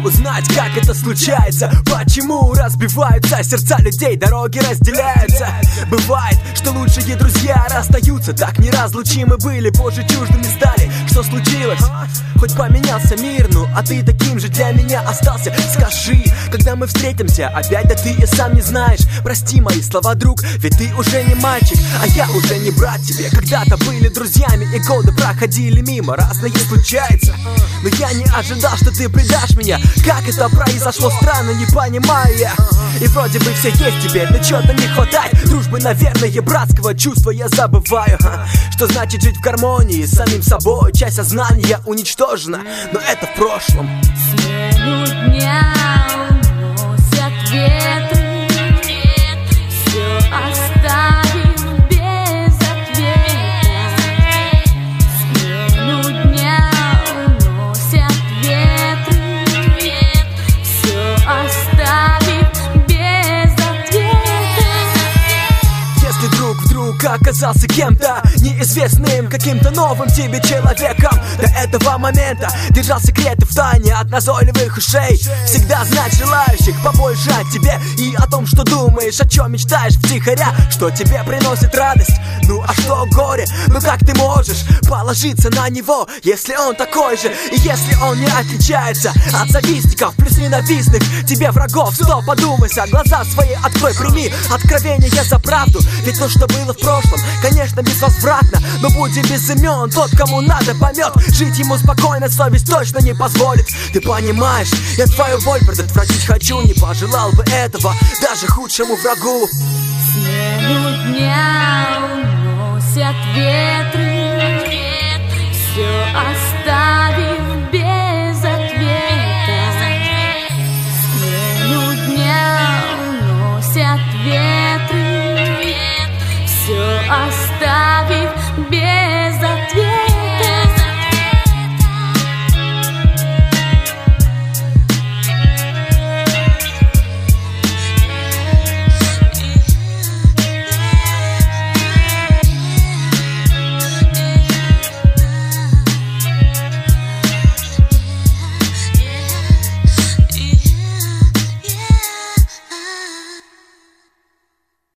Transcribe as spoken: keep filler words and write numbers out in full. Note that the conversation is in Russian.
узнать, как это случается. Почему разбиваются сердца людей, дороги разделяются. Бывает, что лучшие друзья расстаются. Так неразлучимы были, позже чуждыми стали. Что случилось? Хоть поменялся мир, ну а ты таким же для меня остался. Скажи, когда мы встретимся опять, да ты и сам не знаешь. Прости мои слова, друг, ведь ты уже не мальчик, а я уже не брат тебе. Когда-то были друзьями и годы проходили мимо. Разное случается, но я не ожидал, что ты предашь меня. Как это произошло, странно, не понимаю я. И вроде бы все есть теперь, но чего-то не хватает. Дружбы, наверное, братского чувства я забываю. Что значит жить в гармонии с самим собой? Часть сознания уничтожена, но это в прошлом. Смену дня уносят ветры, все оставим без ответа. Смену дня уносят ветры, все оставим без ответа. Если друг вдруг оказался кем-то неизвестным, каким-то новым тебе человеком, до этого момента держал секреты в тайне от назойливых ушей. Всегда знать желающих побольше о тебе и о том, что думаешь, о чем мечтаешь втихаря, что тебе приносит радость. Ну а что горе? Ну как ты можешь положиться на него, если он такой же? И если он не отличается от завистников плюс ненавистных тебе врагов? Стоп, подумайся, глаза свои открой, прими откровение за правду. Ведь то, что было в прошлом, конечно, безвозвратно, но будем без имен, тот, кому надо, поймет. Жить ему спокойно совесть точно не позволит. Ты понимаешь, я твою боль предотвратить хочу. Не пожелал бы этого даже худшему врагу. Смену дня уносят ветры,